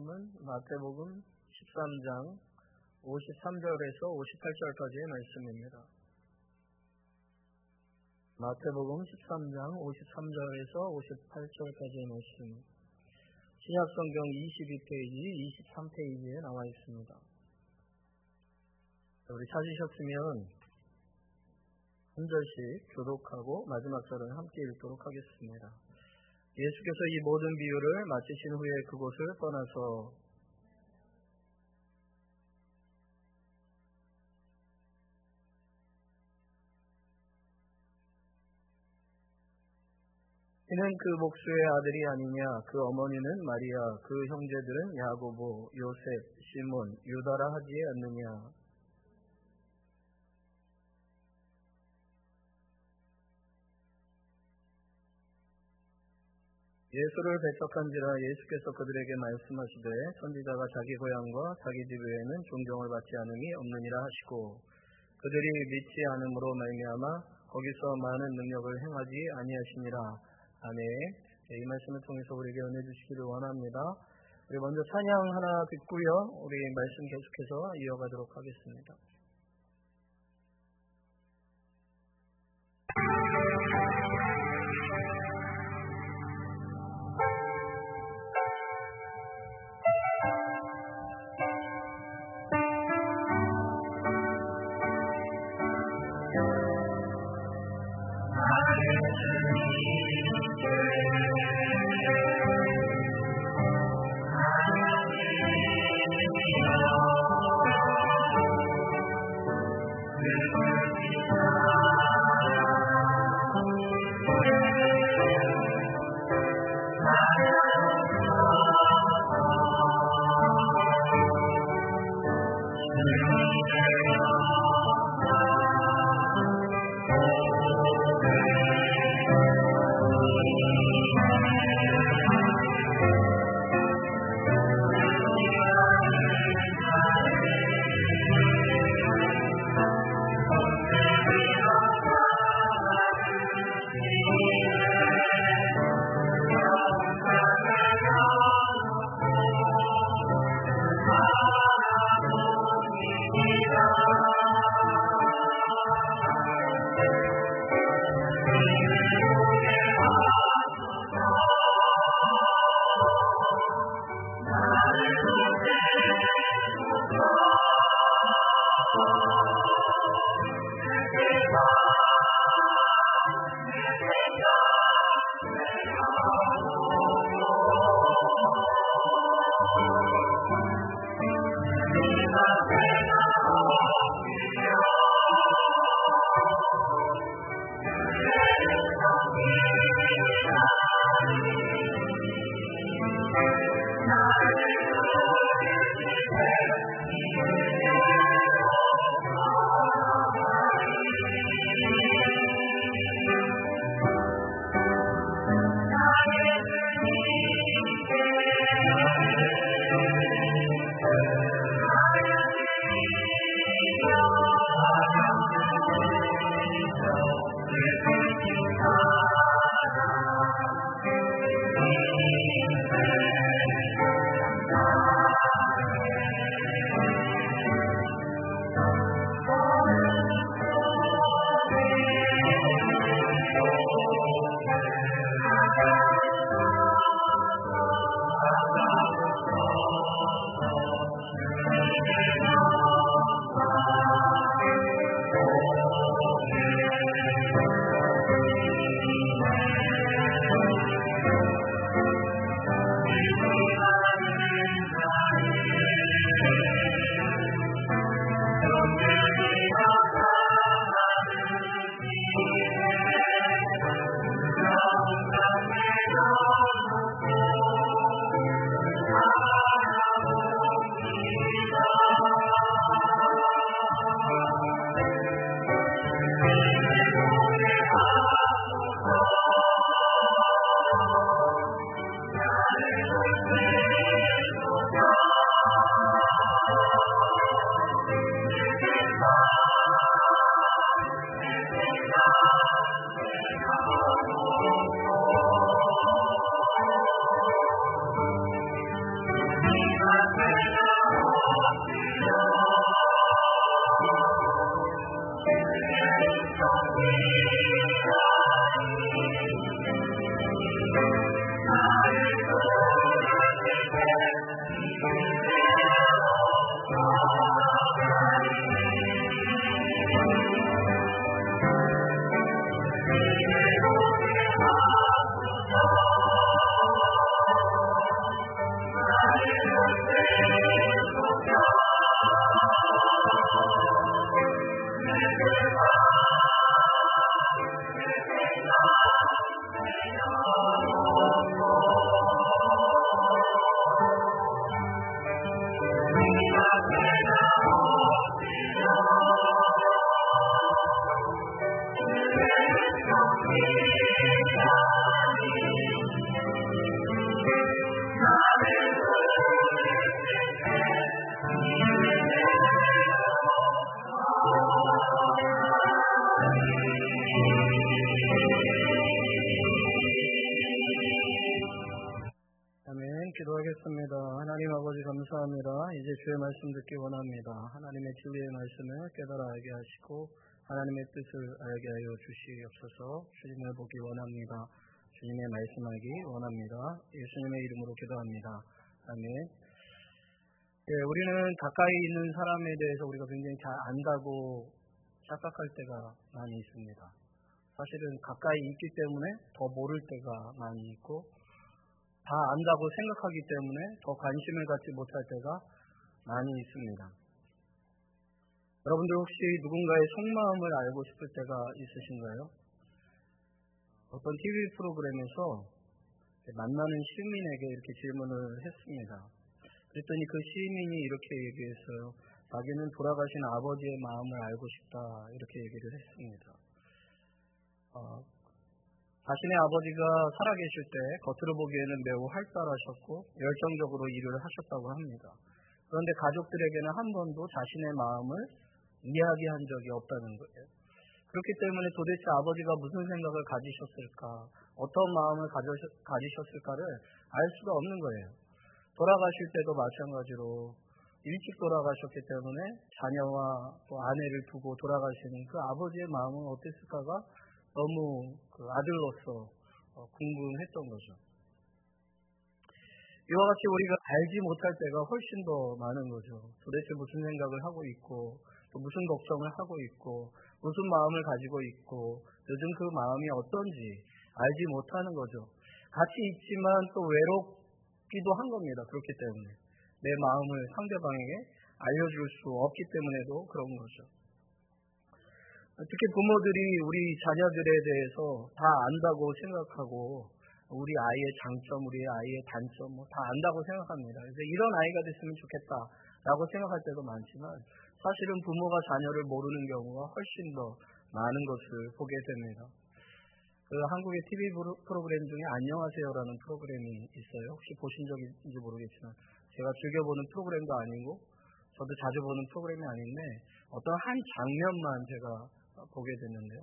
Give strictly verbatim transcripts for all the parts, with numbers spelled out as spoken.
말씀은 마태복음 십삼 장 오십삼 절에서 오십팔 절까지의 말씀입니다. 마태복음 십삼 장 오십삼 절에서 오십팔 절까지의 말씀, 신약성경 이십이 페이지, 이십삼 페이지에 나와 있습니다. 우리 찾으셨으면 한 절씩 교독하고 마지막 절을 함께 읽도록 하겠습니다. 예수께서 이 모든 비유를 마치신 후에 그곳을 떠나서 이는 그 목수의 아들이 아니냐, 그 어머니는 마리아, 그 형제들은 야고보, 요셉, 시몬, 유다라 하지 않느냐. 예수를 배척한지라 예수께서 그들에게 말씀하시되 선지자가 자기 고향과 자기 집 외에는 존경을 받지 않음이 없느니라 하시고, 그들이 믿지 않음으로 말미암아 거기서 많은 능력을 행하지 아니하시니라. 아멘. 이 말씀을 통해서 우리에게 은혜 주시기를 원합니다. 우리 먼저 찬양 하나 듣고요, 우리 말씀 계속해서 이어가도록 하겠습니다. 기도하겠습니다. 하나님 아버지 감사합니다. 이제 주의 말씀 듣기 원합니다. 하나님의 진리의 말씀을 깨달아 알게 하시고 하나님의 뜻을 알게 하여 주시옵소서. 주님을 보기 원합니다. 주님의 말씀하기 원합니다. 예수님의 이름으로 기도합니다. 아멘. 예, 우리는 가까이 있는 사람에 대해서 우리가 굉장히 잘 안다고 착각할 때가 많이 있습니다. 사실은 가까이 있기 때문에 더 모를 때가 많이 있고 다 안다고 생각하기 때문에 더 관심을 갖지 못할 때가 많이 있습니다. 여러분들 혹시 누군가의 속마음을 알고 싶을 때가 있으신가요? 어떤 티비 프로그램에서 만나는 시민에게 이렇게 질문을 했습니다. 그랬더니 그 시민이 이렇게 얘기했어요. 자기는 돌아가신 아버지의 마음을 알고 싶다 이렇게 얘기를 했습니다. 어, 자신의 아버지가 살아계실 때 겉으로 보기에는 매우 활달하셨고 열정적으로 일을 하셨다고 합니다. 그런데 가족들에게는 한 번도 자신의 마음을 이야기한 적이 없다는 거예요. 그렇기 때문에 도대체 아버지가 무슨 생각을 가지셨을까, 어떤 마음을 가지셨을까를 알 수가 없는 거예요. 돌아가실 때도 마찬가지로 일찍 돌아가셨기 때문에 자녀와 또 아내를 두고 돌아가시는 그 아버지의 마음은 어땠을까가 너무 그 아들로서 궁금했던 거죠. 이와 같이 우리가 알지 못할 때가 훨씬 더 많은 거죠. 도대체 무슨 생각을 하고 있고 또 무슨 걱정을 하고 있고 무슨 마음을 가지고 있고 요즘 그 마음이 어떤지 알지 못하는 거죠. 같이 있지만 또 외롭기도 한 겁니다. 그렇기 때문에 내 마음을 상대방에게 알려줄 수 없기 때문에도 그런 거죠. 특히 부모들이 우리 자녀들에 대해서 다 안다고 생각하고 우리 아이의 장점, 우리 아이의 단점 뭐 다 안다고 생각합니다. 그래서 이런 아이가 됐으면 좋겠다라고 생각할 때도 많지만 사실은 부모가 자녀를 모르는 경우가 훨씬 더 많은 것을 보게 됩니다. 그 한국의 티비 프로그램 중에 안녕하세요라는 프로그램이 있어요. 혹시 보신 적이 있는지 모르겠지만 제가 즐겨보는 프로그램도 아니고 저도 자주 보는 프로그램이 아닌데 어떤 한 장면만 제가 보게 됐는데요.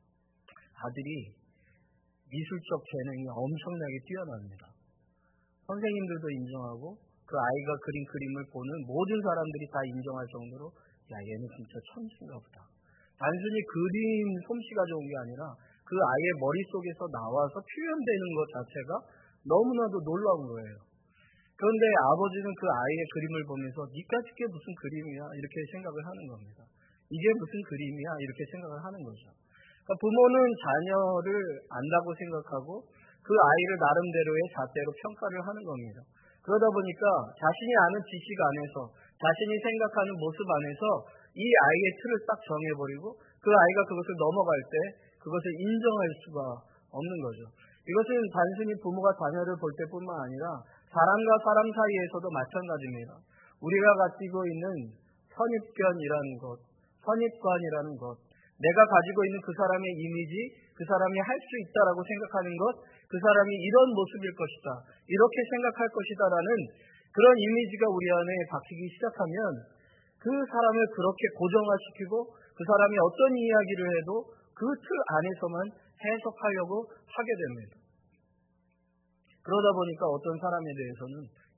아들이 미술적 재능이 엄청나게 뛰어납니다. 선생님들도 인정하고 그 아이가 그린 그림을 보는 모든 사람들이 다 인정할 정도로 야 얘는 진짜 천재인가 보다. 단순히 그림 솜씨가 좋은 게 아니라 그 아이의 머릿속에서 나와서 표현되는 것 자체가 너무나도 놀라운 거예요. 그런데 아버지는 그 아이의 그림을 보면서 니까 저게 무슨 그림이야 이렇게 생각을 하는 겁니다. 이게 무슨 그림이야 이렇게 생각을 하는 거죠. 그러니까 부모는 자녀를 안다고 생각하고 그 아이를 나름대로의 잣대로 평가를 하는 겁니다. 그러다 보니까 자신이 아는 지식 안에서 자신이 생각하는 모습 안에서 이 아이의 틀을 딱 정해버리고 그 아이가 그것을 넘어갈 때 그것을 인정할 수가 없는 거죠. 이것은 단순히 부모가 자녀를 볼 때뿐만 아니라 사람과 사람 사이에서도 마찬가지입니다. 우리가 가지고 있는 선입견이라는 것, 선입관이라는 것, 내가 가지고 있는 그 사람의 이미지, 그 사람이 할 수 있다라고 생각하는 것, 그 사람이 이런 모습일 것이다, 이렇게 생각할 것이다라는 그런 이미지가 우리 안에 박히기 시작하면 그 사람을 그렇게 고정화시키고 그 사람이 어떤 이야기를 해도 그 틀 안에서만 해석하려고 하게 됩니다. 그러다 보니까 어떤 사람에 대해서는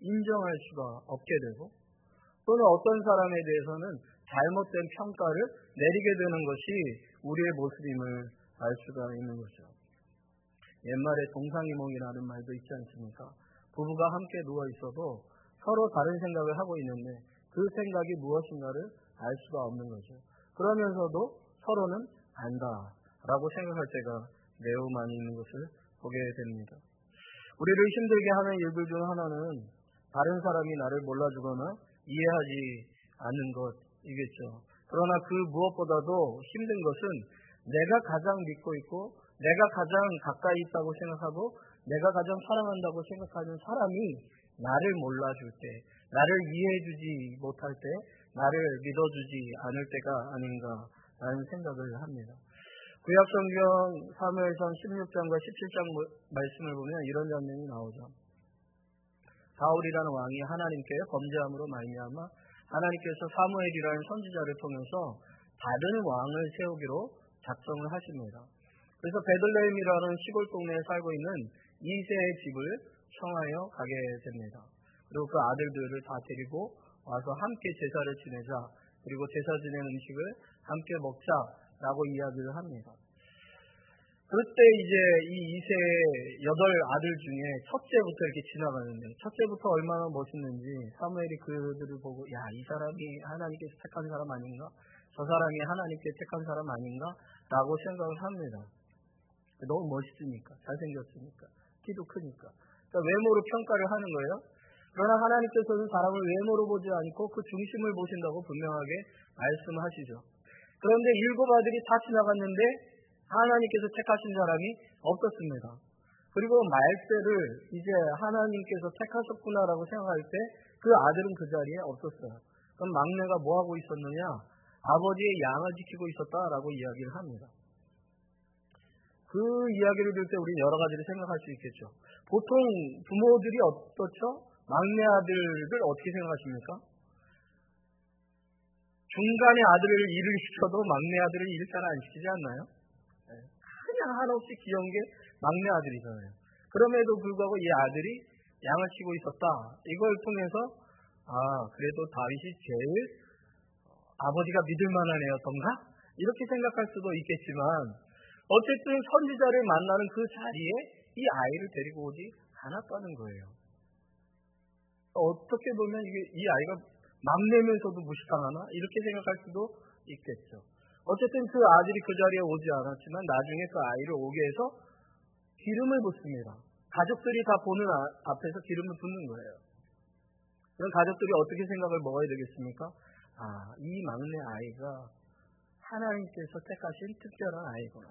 인정할 수가 없게 되고 또는 어떤 사람에 대해서는 잘못된 평가를 내리게 되는 것이 우리의 모습임을 알 수가 있는 거죠. 옛말에 동상이몽이라는 말도 있지 않습니까? 부부가 함께 누워 있어도 서로 다른 생각을 하고 있는데 그 생각이 무엇인가를 알 수가 없는 거죠. 그러면서도 서로는 안다라고 생각할 때가 매우 많이 있는 것을 보게 됩니다. 우리를 힘들게 하는 일들 중 하나는 다른 사람이 나를 몰라주거나 이해하지 않는 것이겠죠. 그러나 그 무엇보다도 힘든 것은 내가 가장 믿고 있고 내가 가장 가까이 있다고 생각하고 내가 가장 사랑한다고 생각하는 사람이 나를 몰라줄 때, 나를 이해해주지 못할 때, 나를 믿어주지 않을 때가 아닌가라는 생각을 합니다. 구약성경 사무엘상 십육 장과 십칠 장 말씀을 보면 이런 장면이 나오죠. 사울이라는 왕이 하나님께 범죄함으로 말미암아 하나님께서 사무엘이라는 선지자를 통해서 다른 왕을 세우기로 작정을 하십니다. 그래서 베들레헴이라는 시골 동네에 살고 있는 이새의 집을 청하여 가게 됩니다. 그리고 그 아들들을 다 데리고 와서 함께 제사를 지내자, 그리고 제사 지낸 음식을 함께 먹자라고 이야기를 합니다. 그때 이제 이 이새의 여덟 아들 중에 첫째부터 이렇게 지나가는데 첫째부터 얼마나 멋있는지 사무엘이 그들을 보고 야, 이 사람이 하나님께서 택한 사람 아닌가? 저 사람이 하나님께 택한 사람 아닌가? 라고 생각을 합니다. 너무 멋있으니까, 잘생겼으니까, 키도 크니까. 그러니까 외모로 평가를 하는 거예요. 그러나 하나님께서는 사람을 외모로 보지 않고 그 중심을 보신다고 분명하게 말씀하시죠. 그런데 일곱 아들이 다 지나갔는데 하나님께서 택하신 사람이 없었습니다. 그리고 말세를 이제 하나님께서 택하셨구나라고 생각할 때 그 아들은 그 자리에 없었어요. 그럼 막내가 뭐하고 있었느냐? 아버지의 양을 지키고 있었다라고 이야기를 합니다. 그 이야기를 들을 때 우리는 여러 가지를 생각할 수 있겠죠. 보통 부모들이 어떻죠? 막내 아들을 어떻게 생각하십니까? 중간에 아들을 일을 시켜도 막내 아들을 일을 잘 안 시키지 않나요? 그냥 한없이 귀여운 게 막내 아들이잖아요. 그럼에도 불구하고 이 아들이 양을 치고 있었다. 이걸 통해서 아, 그래도 다윗이 제일 아버지가 믿을 만한 애였던가? 이렇게 생각할 수도 있겠지만 어쨌든 선지자를 만나는 그 자리에 이 아이를 데리고 오지 않았다는 거예요. 어떻게 보면 이게 이 아이가 막내면서도 무시당하나? 이렇게 생각할 수도 있겠죠. 어쨌든 그 아들이 그 자리에 오지 않았지만 나중에 그 아이를 오게 해서 기름을 붓습니다. 가족들이 다 보는 앞에서 기름을 붓는 거예요. 그럼 가족들이 어떻게 생각을 먹어야 되겠습니까? 아, 이 막내 아이가 하나님께서 택하신 특별한 아이구나.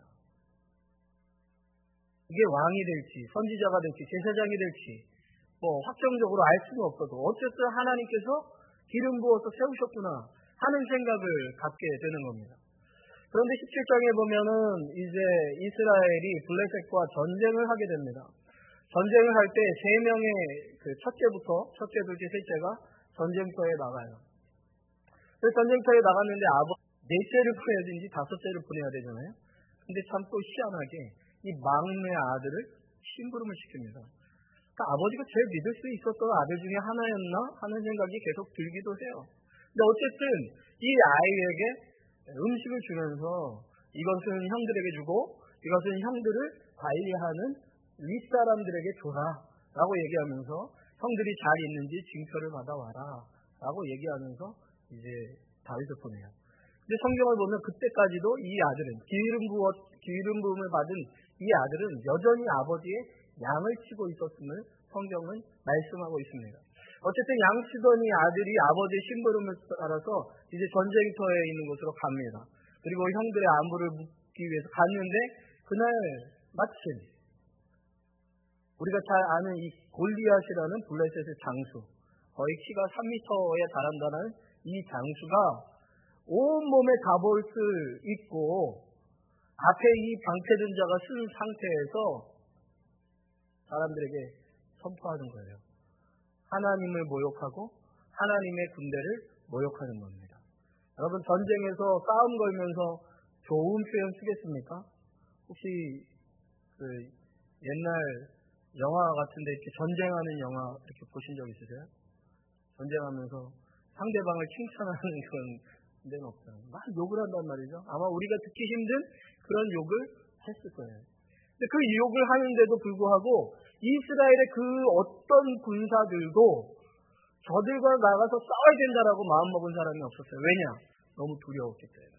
이게 왕이 될지 선지자가 될지 제사장이 될지 뭐 확정적으로 알 수는 없어도 어쨌든 하나님께서 기름 부어서 세우셨구나 하는 생각을 갖게 되는 겁니다. 그런데 십칠 장에 보면은 이제 이스라엘이 블레셋과 전쟁을 하게 됩니다. 전쟁을 할 때 세 명의 그 첫째부터 첫째, 둘째, 셋째가 전쟁터에 나가요. 그래서 전쟁터에 나갔는데 아버 넷째를 보내야 되는지 다섯째를 보내야 되잖아요. 근데 참 또 희한하게 이 막내 아들을 심부름을 시킵니다. 그러니까 아버지가 제일 믿을 수 있었던 아들 중에 하나였나 하는 생각이 계속 들기도 해요. 근데 어쨌든 이 아이에게 음식을 주면서 이것은 형들에게 주고 이것은 형들을 관리하는 윗사람들에게 줘라 라고 얘기하면서 형들이 잘 있는지 징표를 받아와라 라고 얘기하면서 이제 다윗을 보내요. 근데 성경을 보면 그때까지도 이 아들은 기름 부어 기름 부음을 받은 이 아들은 여전히 아버지의 양을 치고 있었음을 성경은 말씀하고 있습니다. 어쨌든 양 치던 이 아들이 아버지의 심부름을 따라서 이제 전쟁터에 있는 곳으로 갑니다. 그리고 형들의 안부를 묻기 위해서 갔는데 그날 마침 우리가 잘 아는 이 골리앗이라는 블레셋의 장수, 거의 키가 삼 미터에 달한다는 이 장수가 온몸에 갑옷을 입고 앞에 이 방패든 자가 쓴 상태에서 사람들에게 선포하는 거예요. 하나님을 모욕하고 하나님의 군대를 모욕하는 겁니다. 여러분 전쟁에서 싸움 걸면서 좋은 표현 쓰겠습니까? 혹시 그 옛날 영화 같은데 이렇게 전쟁하는 영화 이렇게 보신 적 있으세요? 전쟁하면서 상대방을 칭찬하는 그런 데는 없잖아요. 막 욕을 한단 말이죠. 아마 우리가 듣기 힘든 그런 욕을 했을 거예요. 근데 그 욕을 하는데도 불구하고 이스라엘의 그 어떤 군사들도 저들과 나가서 싸워야 된다라고 마음먹은 사람이 없었어요. 왜냐? 너무 두려웠기 때문에.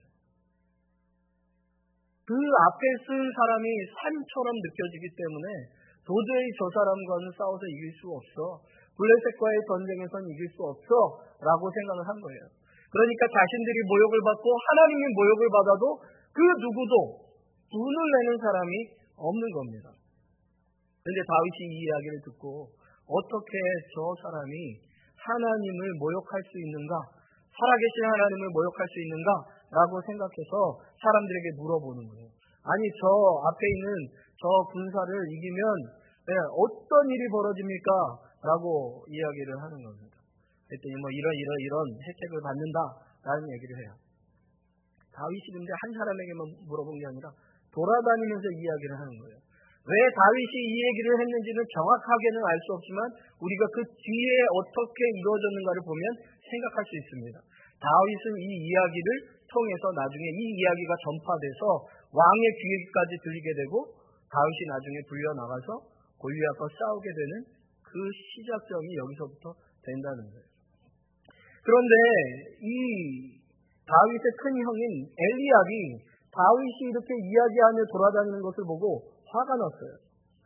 그 앞에 쓴 사람이 산처럼 느껴지기 때문에 도저히 저 사람과는 싸워서 이길 수 없어. 블레셋과의 전쟁에선 이길 수 없어 라고 생각을 한 거예요. 그러니까 자신들이 모욕을 받고 하나님이 모욕을 받아도 그 누구도 분을 내는 사람이 없는 겁니다. 그런데 다윗이 이 이야기를 듣고 어떻게 저 사람이 하나님을 모욕할 수 있는가, 살아계신 하나님을 모욕할 수 있는가 라고 생각해서 사람들에게 물어보는 거예요. 아니 저 앞에 있는 저 군사를 이기면 네, 어떤 일이 벌어집니까? 라고 이야기를 하는 겁니다. 그랬더니 뭐 이런 이런 이런 혜택을 받는다 라는 얘기를 해요. 다윗이 근데 한 사람에게만 물어본 게 아니라 돌아다니면서 이야기를 하는 거예요. 왜 다윗이 이 얘기를 했는지는 정확하게는 알 수 없지만 우리가 그 뒤에 어떻게 이루어졌는가를 보면 생각할 수 있습니다. 다윗은 이 이야기를 통해서 나중에 이 이야기가 전파돼서 왕의 귀에까지 들리게 되고 다윗이 나중에 불려나가서 골리앗과 싸우게 되는 그 시작점이 여기서부터 된다는 거예요. 그런데 이 다윗의 큰 형인 엘리압이 다윗이 이렇게 이야기하며 돌아다니는 것을 보고 화가 났어요.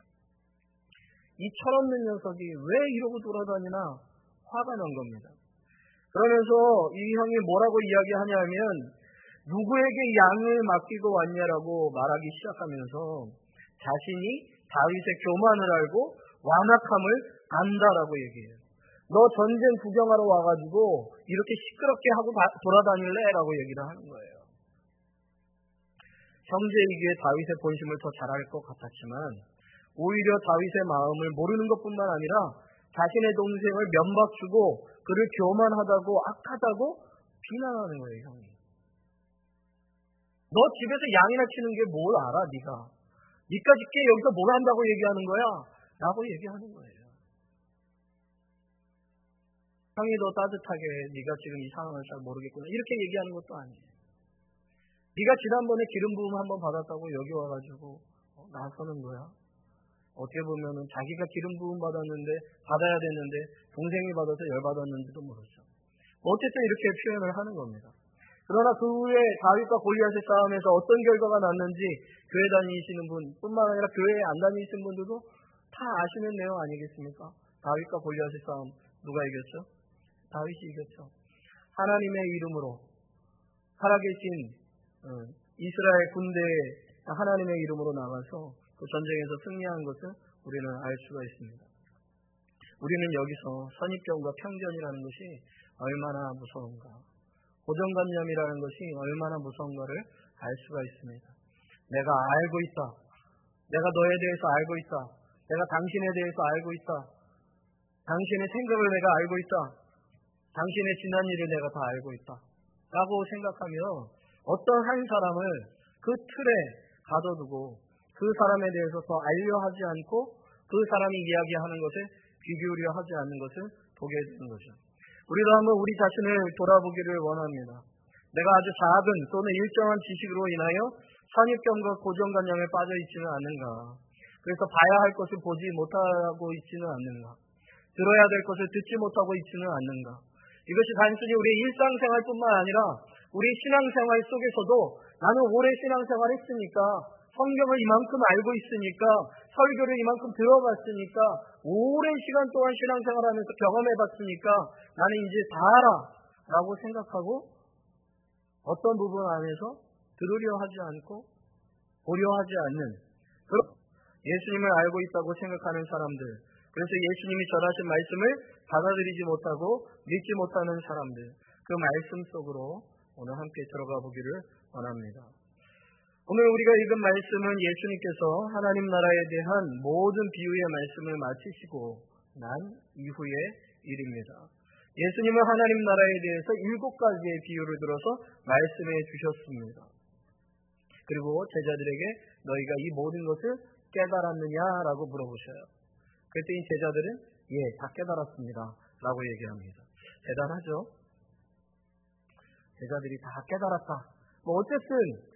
이 철없는 녀석이 왜 이러고 돌아다니나 화가 난 겁니다. 그러면서 이 형이 뭐라고 이야기하냐면 누구에게 양을 맡기고 왔냐라고 말하기 시작하면서 자신이 다윗의 교만을 알고 완악함을 안다라고 얘기해요. 너 전쟁 구경하러 와가지고 이렇게 시끄럽게 하고 돌아다닐래? 라고 얘기를 하는 거예요. 형제이기에 다윗의 본심을 더 잘할 것 같았지만 오히려 다윗의 마음을 모르는 것뿐만 아니라 자신의 동생을 면박주고 그를 교만하다고 악하다고 비난하는 거예요. 형이. 너 집에서 양이나 치는 게 뭘 알아 네가. 니까지 게 여기서 뭘 한다고 얘기하는 거야? 라고 얘기하는 거예요. 형이 더 따뜻하게 네가 지금 이 상황을 잘 모르겠구나 이렇게 얘기하는 것도 아니에요. 네가 지난번에 기름 부음 한번 받았다고 여기 와가지고 어, 나서는 거야. 어떻게 보면은 자기가 기름 부음 받았는데 받아야 되는데 동생이 받아서 열 받았는지도 모르죠. 어쨌든 이렇게 표현을 하는 겁니다. 그러나 그 후에 다윗과 골리앗의 싸움에서 어떤 결과가 났는지 교회 다니시는 분뿐만 아니라 교회에 안 다니시는 분들도 다 아시는 내용 아니겠습니까? 다윗과 골리앗의 싸움 누가 이겼죠? 다윗이 이겼죠. 하나님의 이름으로 살아계신 이스라엘 군대에 하나님의 이름으로 나가서 그 전쟁에서 승리한 것을 우리는 알 수가 있습니다. 우리는 여기서 선입견과 편견이라는 것이 얼마나 무서운가, 고정관념이라는 것이 얼마나 무서운가를 알 수가 있습니다. 내가 알고 있다. 내가 너에 대해서 알고 있다. 내가 당신에 대해서 알고 있다. 당신의 생각을 내가 알고 있다. 당신의 지난 일을 내가 다 알고 있다. 라고 생각하며 어떤 한 사람을 그 틀에 가둬두고 그 사람에 대해서 더 알려 하지 않고 그 사람이 이야기하는 것에 귀 기울여 하지 않는 것을 보게 되는 거죠. 우리도 한번 우리 자신을 돌아보기를 원합니다. 내가 아주 작은 또는 일정한 지식으로 인하여 선입견과 고정관념에 빠져 있지는 않는가. 그래서 봐야 할 것을 보지 못하고 있지는 않는가. 들어야 될 것을 듣지 못하고 있지는 않는가. 이것이 단순히 우리의 일상생활뿐만 아니라 우리 신앙생활 속에서도 나는 오래 신앙생활 했으니까 성경을 이만큼 알고 있으니까 설교를 이만큼 들어봤으니까 오랜 시간 동안 신앙생활하면서 경험해봤으니까 나는 이제 다 알아 라고 생각하고 어떤 부분 안에서 들으려 하지 않고 보려 하지 않는 예수님을 알고 있다고 생각하는 사람들, 그래서 예수님이 전하신 말씀을 받아들이지 못하고 믿지 못하는 사람들, 그 말씀 속으로 오늘 함께 들어가 보기를 원합니다. 오늘 우리가 읽은 말씀은 예수님께서 하나님 나라에 대한 모든 비유의 말씀을 마치시고 난 이후의 일입니다. 예수님은 하나님 나라에 대해서 일곱 가지의 비유를 들어서 말씀해 주셨습니다. 그리고 제자들에게 너희가 이 모든 것을 깨달았느냐라고 물어보셔요. 그랬더니 제자들은 예, 다 깨달았습니다 라고 얘기합니다. 대단하죠? 제자들이 다 깨달았다. 뭐 어쨌든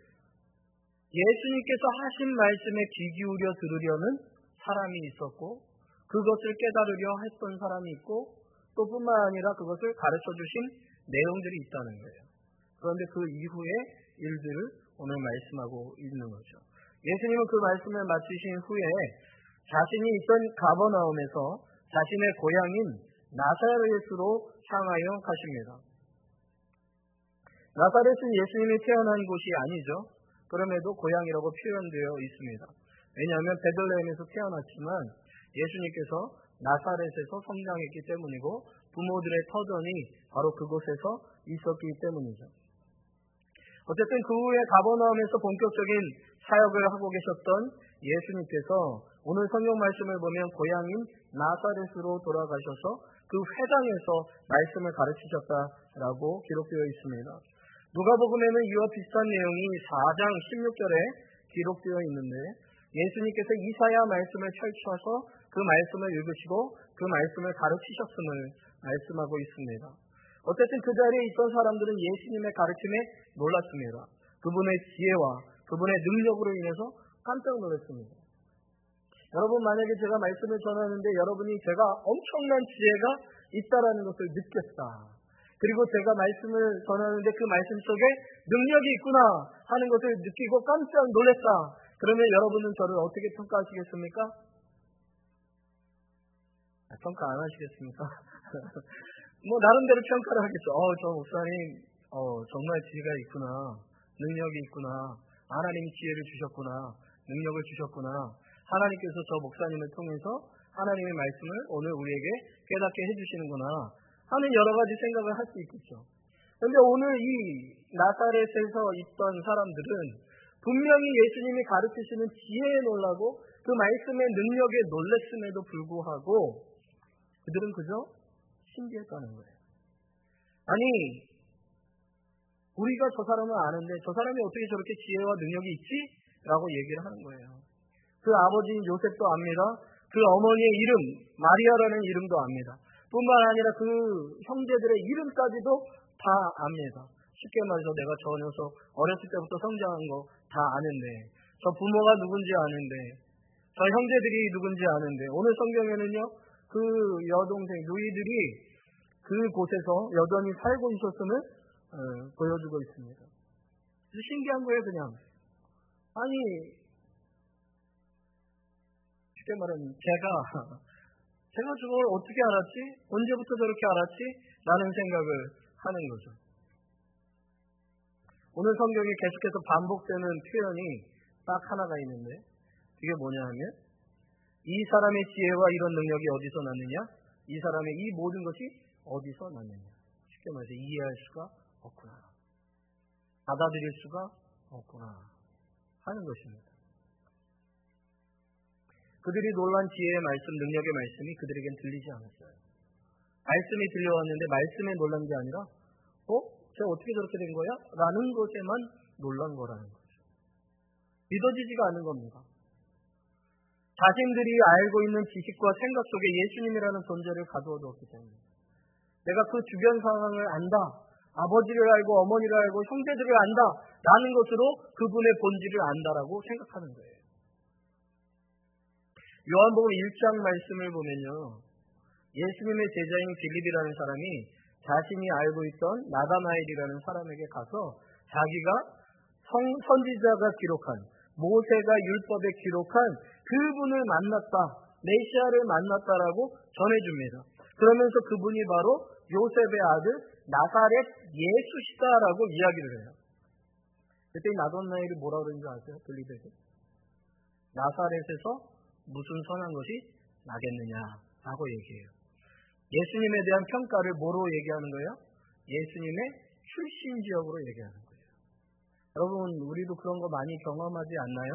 예수님께서 하신 말씀에 귀 기울여 들으려는 사람이 있었고 그것을 깨달으려 했던 사람이 있고 또 뿐만 아니라 그것을 가르쳐 주신 내용들이 있다는 거예요. 그런데 그 이후의 일들을 오늘 말씀하고 있는 거죠. 예수님은 그 말씀을 마치신 후에 자신이 있던 가버나움에서 자신의 고향인 나사렛으로 향하여 가십니다. 나사렛은 예수님이 태어난 곳이 아니죠. 그럼에도 고향이라고 표현되어 있습니다. 왜냐하면 베들레헴에서 태어났지만 예수님께서 나사렛에서 성장했기 때문이고 부모들의 터전이 바로 그곳에서 있었기 때문이죠. 어쨌든 그 후에 가버나움에서 본격적인 사역을 하고 계셨던 예수님께서 오늘 성경 말씀을 보면 고향인 나사렛으로 돌아가셔서 그 회당에서 말씀을 가르치셨다라고 기록되어 있습니다. 누가복음에는 이와 비슷한 내용이 사 장 십육 절에 기록되어 있는데 예수님께서 이사야 말씀을 펼쳐서 그 말씀을 읽으시고 그 말씀을 가르치셨음을 말씀하고 있습니다. 어쨌든 그 자리에 있던 사람들은 예수님의 가르침에 놀랐습니다. 그분의 지혜와 그분의 능력으로 인해서 깜짝 놀랐습니다. 여러분 만약에 제가 말씀을 전하는데 여러분이 제가 엄청난 지혜가 있다라는 것을 느꼈다. 그리고 제가 말씀을 전하는데 그 말씀 속에 능력이 있구나 하는 것을 느끼고 깜짝 놀랐다. 그러면 여러분은 저를 어떻게 평가하시겠습니까? 아, 평가 안 하시겠습니까? 뭐 나름대로 평가를 하겠죠. 어, 저 목사님 어, 정말 지혜가 있구나. 능력이 있구나. 하나님이 지혜를 주셨구나. 능력을 주셨구나. 하나님께서 저 목사님을 통해서 하나님의 말씀을 오늘 우리에게 깨닫게 해주시는구나 하는 여러 가지 생각을 할 수 있겠죠. 그런데 오늘 이 나사렛에서 있던 사람들은 분명히 예수님이 가르치시는 지혜에 놀라고 그 말씀의 능력에 놀랐음에도 불구하고 그들은 그저 신기했다는 거예요. 아니 우리가 저 사람을 아는데 저 사람이 어떻게 저렇게 지혜와 능력이 있지? 라고 얘기를 하는 거예요. 그 아버지인 요셉도 압니다. 그 어머니의 이름 마리아라는 이름도 압니다. 뿐만 아니라 그 형제들의 이름까지도 다 압니다. 쉽게 말해서 내가 저 녀석 어렸을 때부터 성장한 거 다 아는데 저 부모가 누군지 아는데 저 형제들이 누군지 아는데 오늘 성경에는요 그 여동생 누이들이 그곳에서 여전히 살고 있었음을 어, 보여주고 있습니다. 신기한 거예요 그냥. 아니 쉽게 말하면 제가 제가 저걸 어떻게 알았지? 언제부터 저렇게 알았지? 라는 생각을 하는 거죠. 오늘 성경에 계속해서 반복되는 표현이 딱 하나가 있는데 그게 뭐냐 하면 이 사람의 지혜와 이런 능력이 어디서 났느냐? 이 사람의 이 모든 것이 어디서 났느냐? 쉽게 말해서 이해할 수가 없구나. 받아들일 수가 없구나 하는 것입니다. 그들이 놀란 지혜의 말씀, 능력의 말씀이 그들에겐 들리지 않았어요. 말씀이 들려왔는데 말씀에 놀란 게 아니라 어? 제가 어떻게 저렇게 된 거야? 라는 것에만 놀란 거라는 거죠. 믿어지지가 않은 겁니다. 자신들이 알고 있는 지식과 생각 속에 예수님이라는 존재를 가두어 두었기 때문에 내가 그 주변 상황을 안다. 아버지를 알고 어머니를 알고 형제들을 안다. 라는 것으로 그분의 본질을 안다라고 생각하는 거예요. 요한복음 일 장 말씀을 보면요. 예수님의 제자인 빌립이라는 사람이 자신이 알고 있던 나다나엘이라는 사람에게 가서 자기가 성, 선지자가 기록한 모세가 율법에 기록한 그분을 만났다. 메시아를 만났다라고 전해줍니다. 그러면서 그분이 바로 요셉의 아들 나사렛 예수시다라고 이야기를 해요. 그때 나다나엘이 뭐라고 그러는지 아세요? 빌립에게 나사렛에서 무슨 선한 것이 나겠느냐라고 얘기해요. 예수님에 대한 평가를 뭐로 얘기하는 거예요? 예수님의 출신 지역으로 얘기하는 거예요. 여러분 우리도 그런 거 많이 경험하지 않나요?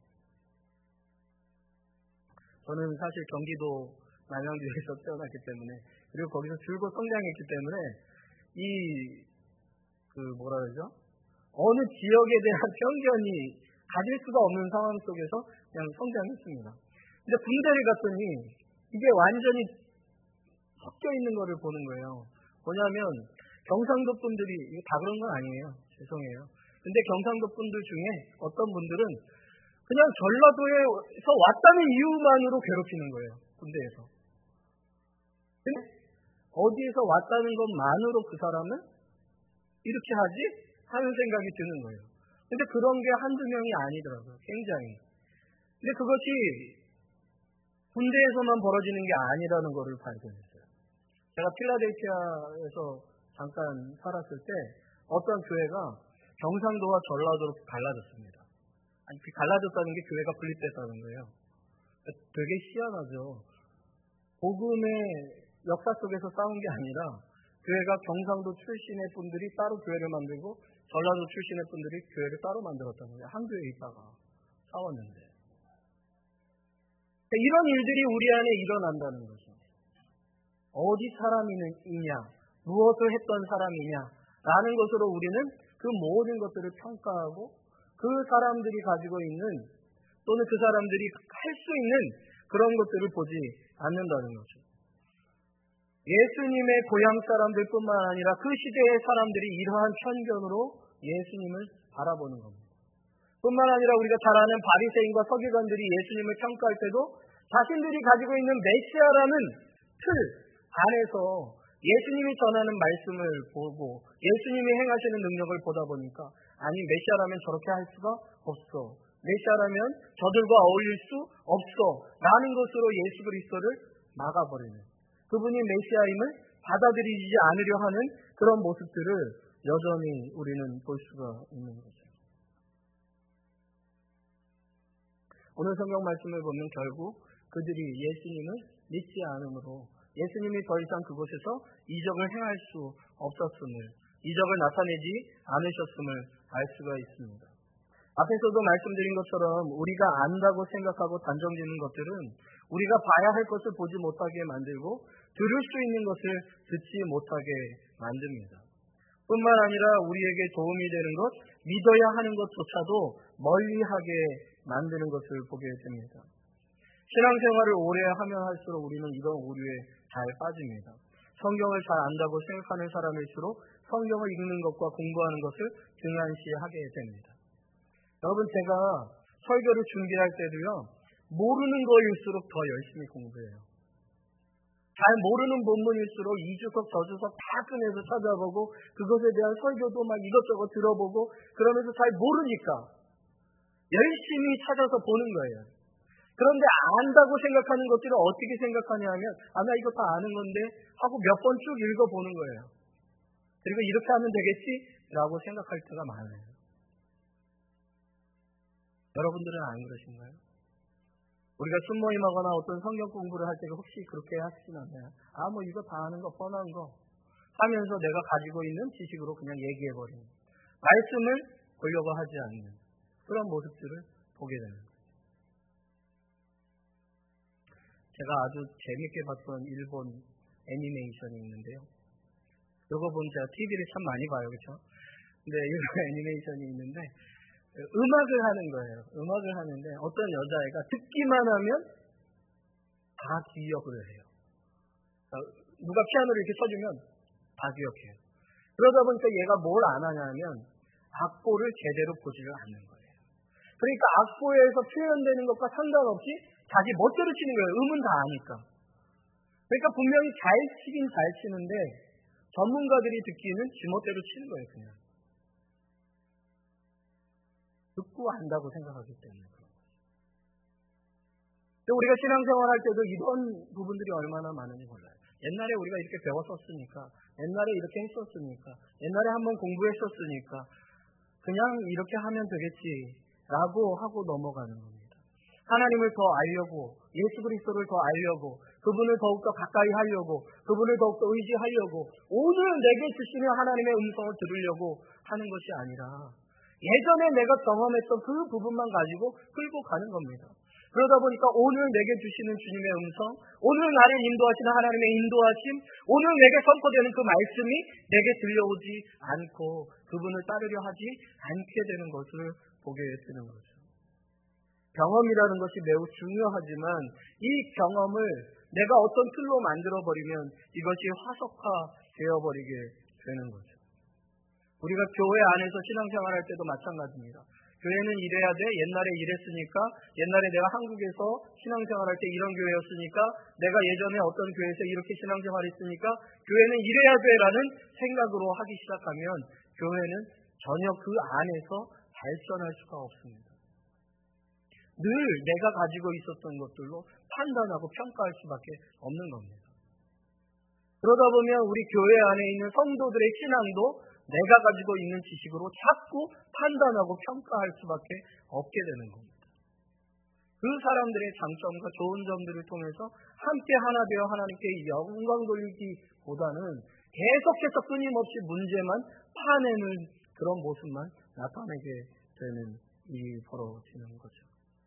저는 사실 경기도 남양주에서 태어났기 때문에 그리고 거기서 줄곧 성장했기 때문에 이 그 뭐라 그러죠? 어느 지역에 대한 편견이 가질 수가 없는 상황 속에서 그냥 성장했습니다. 근데 군대를 갔더니 이게 완전히 섞여 있는 거를 보는 거예요. 뭐냐면 경상도 분들이, 이거 다 그런 건 아니에요. 죄송해요. 근데 경상도 분들 중에 어떤 분들은 그냥 전라도에서 왔다는 이유만으로 괴롭히는 거예요. 군대에서. 근데 어디에서 왔다는 것만으로 그 사람은 이렇게 하지? 하는 생각이 드는 거예요. 근데 그런 게 한두 명이 아니더라고요. 굉장히. 근데 그것이 군대에서만 벌어지는 게 아니라는 것을 발견했어요. 제가 필라델피아에서 잠깐 살았을 때 어떤 교회가 경상도와 전라도로 갈라졌습니다. 아니, 그 갈라졌다는 게 교회가 분립됐다는 거예요. 되게 희한하죠. 복음의 역사 속에서 싸운 게 아니라 교회가 경상도 출신의 분들이 따로 교회를 만들고 전라도 출신의 분들이 교회를 따로 만들었다는 거예요. 한 교회에 있다가 싸웠는데. 이런 일들이 우리 안에 일어난다는 거죠. 어디 사람이냐, 무엇을 했던 사람이냐 라는 것으로 우리는 그 모든 것들을 평가하고 그 사람들이 가지고 있는 또는 그 사람들이 할 수 있는 그런 것들을 보지 않는다는 거죠. 예수님의 고향 사람들뿐만 아니라 그 시대의 사람들이 이러한 편견으로 예수님을 바라보는 겁니다. 뿐만 아니라 우리가 잘 아는 바리새인과 서기관들이 예수님을 평가할 때도 자신들이 가지고 있는 메시아라는 틀 안에서 예수님이 전하는 말씀을 보고 예수님이 행하시는 능력을 보다 보니까 아니 메시아라면 저렇게 할 수가 없어. 메시아라면 저들과 어울릴 수 없어. 라는 것으로 예수 그리스도를 막아버리는 그분이 메시아임을 받아들이지 않으려 하는 그런 모습들을 여전히 우리는 볼 수가 있는 거죠. 오늘 성경 말씀을 보면 결국 그들이 예수님을 믿지 않으므로 예수님이 더 이상 그곳에서 이적을 행할 수 없었음을, 이적을 나타내지 않으셨음을 알 수가 있습니다. 앞에서도 말씀드린 것처럼 우리가 안다고 생각하고 단정짓는 것들은 우리가 봐야 할 것을 보지 못하게 만들고 들을 수 있는 것을 듣지 못하게 만듭니다. 뿐만 아니라 우리에게 도움이 되는 것, 믿어야 하는 것조차도 멀리하게 만드는 것을 보게 됩니다. 신앙생활을 오래 하면 할수록 우리는 이런 오류에 잘 빠집니다. 성경을 잘 안다고 생각하는 사람일수록 성경을 읽는 것과 공부하는 것을 등한시하게 됩니다. 여러분, 제가 설교를 준비할 때도요, 모르는 거일수록 더 열심히 공부해요. 잘 모르는 본문일수록 이주석 저주석 다 꺼내서 찾아보고 그것에 대한 설교도 막 이것저것 들어보고 그러면서 잘 모르니까 열심히 찾아서 보는 거예요. 그런데 안다고 생각하는 것들을 어떻게 생각하냐 하면 아, 나 이거 다 아는 건데 하고 몇 번 쭉 읽어보는 거예요. 그리고 이렇게 하면 되겠지? 라고 생각할 때가 많아요. 여러분들은 안 그러신가요? 우리가 순모임하거나 어떤 성경 공부를 할 때 혹시 그렇게 하시진 않나요? 아, 뭐 이거 다 아는 거 뻔한 거 하면서 내가 가지고 있는 지식으로 그냥 얘기해버리는, 말씀을 보려고 하지 않는 그런 모습들을 보게 되는 거예요. 제가 아주 재밌게 봤던 일본 애니메이션이 있는데요. 이거 보면 제가 티비를 참 많이 봐요. 그렇죠? 근데 일본 애니메이션이 있는데 음악을 하는 거예요. 음악을 하는데 어떤 여자애가 듣기만 하면 다 기억을 해요. 누가 피아노를 이렇게 쳐주면 다 기억해요. 그러다 보니까 얘가 뭘 안 하냐면 악보를 제대로 보지를 않는 거예요. 그러니까 악보에서 표현되는 것과 상관없이 자기 멋대로 치는 거예요. 음은 다 아니까. 그러니까 분명히 잘 치긴 잘 치는데 전문가들이 듣기에는 지멋대로 치는 거예요. 그냥. 듣고 안다고 생각하기 때문에 그런 거죠. 우리가 신앙생활 할 때도 이런 부분들이 얼마나 많은지 몰라요. 옛날에 우리가 이렇게 배웠었으니까, 옛날에 이렇게 했었으니까, 옛날에 한번 공부했었으니까 그냥 이렇게 하면 되겠지라고 하고 넘어가는 겁니다. 하나님을 더 알려고, 예수 그리스도를 더 알려고, 그분을 더욱더 가까이 하려고, 그분을 더욱더 의지하려고, 오늘 내게 주시는 하나님의 음성을 들으려고 하는 것이 아니라 예전에 내가 경험했던 그 부분만 가지고 끌고 가는 겁니다. 그러다 보니까 오늘 내게 주시는 주님의 음성, 오늘 나를 인도하시는 하나님의 인도하심, 오늘 내게 선포되는 그 말씀이 내게 들려오지 않고 그분을 따르려 하지 않게 되는 것을 보게 되는 거죠. 경험이라는 것이 매우 중요하지만 이 경험을 내가 어떤 틀로 만들어버리면 이것이 화석화되어버리게 되는 거죠. 우리가 교회 안에서 신앙생활할 때도 마찬가지입니다. 교회는 이래야 돼. 옛날에 이랬으니까, 옛날에 내가 한국에서 신앙생활할 때 이런 교회였으니까, 내가 예전에 어떤 교회에서 이렇게 신앙생활했으니까 교회는 이래야 돼라는 생각으로 하기 시작하면 교회는 전혀 그 안에서 발전할 수가 없습니다. 늘 내가 가지고 있었던 것들로 판단하고 평가할 수밖에 없는 겁니다. 그러다 보면 우리 교회 안에 있는 성도들의 신앙도 내가 가지고 있는 지식으로 자꾸 판단하고 평가할 수밖에 없게 되는 겁니다. 그 사람들의 장점과 좋은 점들을 통해서 함께 하나 되어 하나님께 영광 돌리기보다는 계속해서 끊임없이 문제만 파내는 그런 모습만 나타내게 되는 일이 벌어지는 거죠.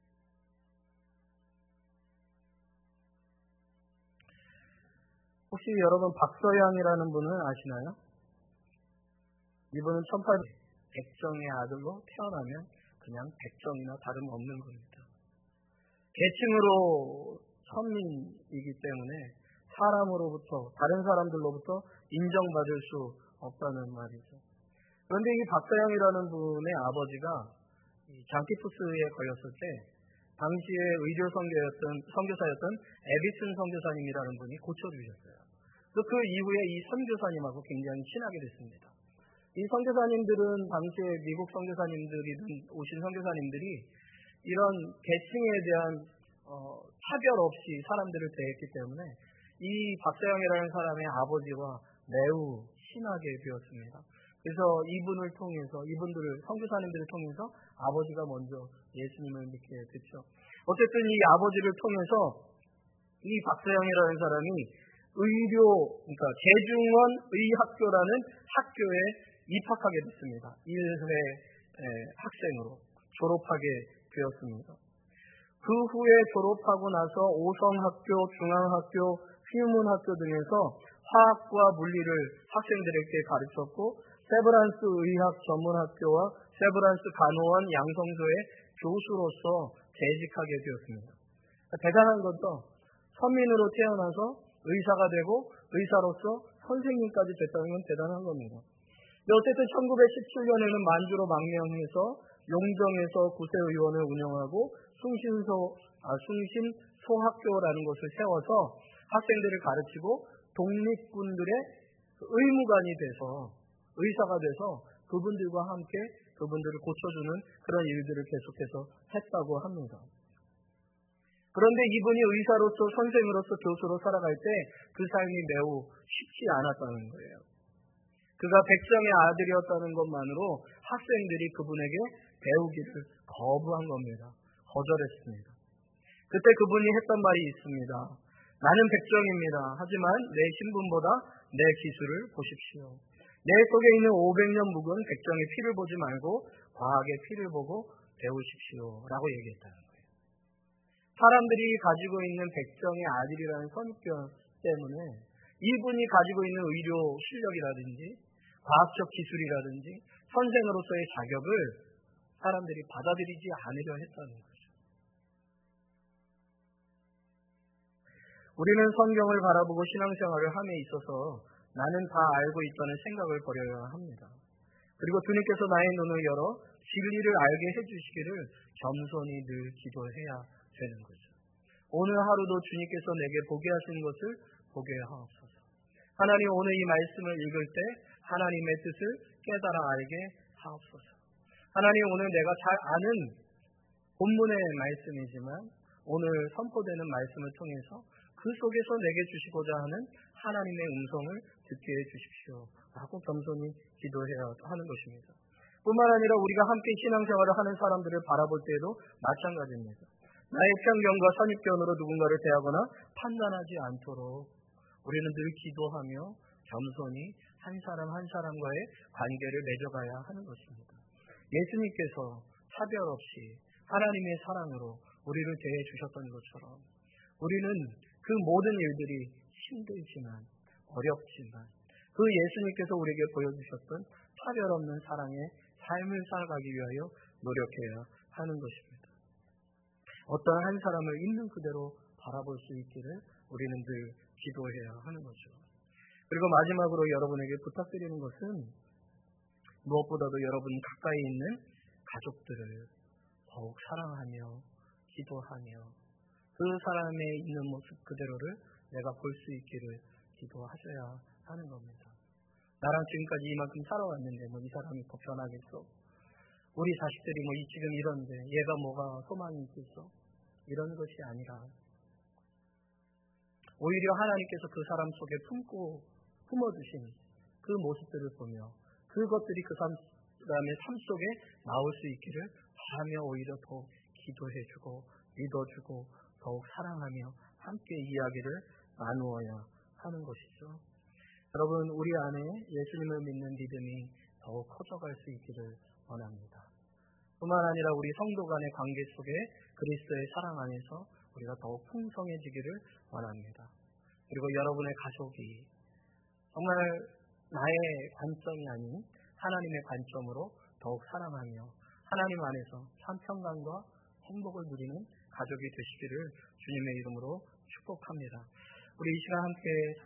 혹시 여러분 박서양이라는 분을 아시나요? 이분은 천팔백 백정의 아들로 태어나면 그냥 백정이나 다름없는 겁니다. 계층으로 천민이기 때문에 사람으로부터, 다른 사람들로부터 인정받을 수 없다는 말이죠. 그런데 이 박서양이라는 분의 아버지가 장티푸스에 걸렸을 때 당시에 의료 선교였던, 선교사였던 에비슨 선교사님이라는 분이 고쳐주셨어요. 그 이후에 이 선교사님하고 굉장히 친하게 됐습니다. 이 선교사님들은 당시에 미국 선교사님들이든 오신 선교사님들이 이런 계층에 대한 어, 차별 없이 사람들을 대했기 때문에 이 박서양이라는 사람의 아버지와 매우 친하게 되었습니다. 그래서 이분을 통해서, 이분들을, 선교사님들을 통해서 아버지가 먼저 예수님을 믿게 됐죠. 어쨌든 이 아버지를 통해서 이 박서양이라는 사람이 의료, 그러니까 재중원 의학교라는 학교에 입학하게 됐습니다. 일 회 학생으로 졸업하게 되었습니다. 그 후에 졸업하고 나서 오성학교, 중앙학교, 휘문학교 등에서 화학과 물리를 학생들에게 가르쳤고 세브란스 의학 전문학교와 세브란스 간호원 양성소의 교수로서 재직하게 되었습니다. 대단한 거죠. 선민으로 태어나서 의사가 되고 의사로서 선생님까지 됐다는 건 대단한 겁니다. 어쨌든 천구백십칠 년에는 만주로 망명해서 용정에서 구세의원을 운영하고 숭신소, 아, 숭신소학교라는 것을 세워서 학생들을 가르치고 독립군들의 의무관이 돼서 의사가 돼서 그분들과 함께 그분들을 고쳐주는 그런 일들을 계속해서 했다고 합니다. 그런데 이분이 의사로서 선생으로서 교수로 살아갈 때 그 삶이 매우 쉽지 않았다는 거예요. 그가 백정의 아들이었다는 것만으로 학생들이 그분에게 배우기를 거부한 겁니다. 거절했습니다. 그때 그분이 했던 말이 있습니다. 나는 백정입니다. 하지만 내 신분보다 내 기술을 보십시오. 내 속에 있는 오백 년 묵은 백정의 피를 보지 말고 과학의 피를 보고 배우십시오. 라고 얘기했다는 거예요. 사람들이 가지고 있는 백정의 아들이라는 선입견 때문에 이분이 가지고 있는 의료 실력이라든지 과학적 기술이라든지 선생으로서의 자격을 사람들이 받아들이지 않으려 했다는 거죠. 우리는 성경을 바라보고 신앙생활을 함에 있어서 나는 다 알고 있다는 생각을 버려야 합니다. 그리고 주님께서 나의 눈을 열어 진리를 알게 해주시기를 겸손히 늘 기도해야 되는 거죠. 오늘 하루도 주님께서 내게 보게 하신 것을 보게 하옵소서. 하나님, 오늘 이 말씀을 읽을 때 하나님의 뜻을 깨달아 알게 하옵소서. 하나님, 오늘 내가 잘 아는 본문의 말씀이지만 오늘 선포되는 말씀을 통해서 그 속에서 내게 주시고자 하는 하나님의 음성을 듣게 해주십시오. 라고 겸손히 기도해야 하는 것입니다. 뿐만 아니라 우리가 함께 신앙생활을 하는 사람들을 바라볼 때에도 마찬가지입니다. 나의 편견과 선입견으로 누군가를 대하거나 판단하지 않도록 우리는 늘 기도하며 겸손히 한 사람 한 사람과의 관계를 맺어가야 하는 것입니다. 예수님께서 차별 없이 하나님의 사랑으로 우리를 대해 주셨던 것처럼 우리는 그 모든 일들이 힘들지만 어렵지만 그 예수님께서 우리에게 보여주셨던 차별 없는 사랑의 삶을 살아가기 위하여 노력해야 하는 것입니다. 어떤 한 사람을 있는 그대로 바라볼 수 있기를 우리는 늘 기도해야 하는 거죠. 그리고 마지막으로 여러분에게 부탁드리는 것은 무엇보다도 여러분 가까이 있는 가족들을 더욱 사랑하며 기도하며 그 사람의 있는 모습 그대로를 내가 볼 수 있기를 기도하셔야 하는 겁니다. 나랑 지금까지 이만큼 살아왔는데 뭐 이 사람이 더 변하겠어? 우리 자식들이 뭐 이 지금 이런데 얘가 뭐가 소망이 있겠어? 이런 것이 아니라 오히려 하나님께서 그 사람 속에 품고 품어주신 그 모습들을 보며 그것들이 그 사람의 삶 속에 나올 수 있기를 바라며 오히려 더 기도해주고 믿어주고 더욱 사랑하며 함께 이야기를 나누어야 하는 것이죠. 여러분, 우리 안에 예수님을 믿는 믿음이 더욱 커져갈 수 있기를 원합니다. 뿐만 아니라 우리 성도 간의 관계 속에 그리스도의 사랑 안에서 우리가 더욱 풍성해지기를 원합니다. 그리고 여러분의 가족이 정말 나의 관점이 아닌 하나님의 관점으로 더욱 사랑하며 하나님 안에서 참 평강과 행복을 누리는 가족이 되시기를 주님의 이름으로 축복합니다. 우리 이 시간 함께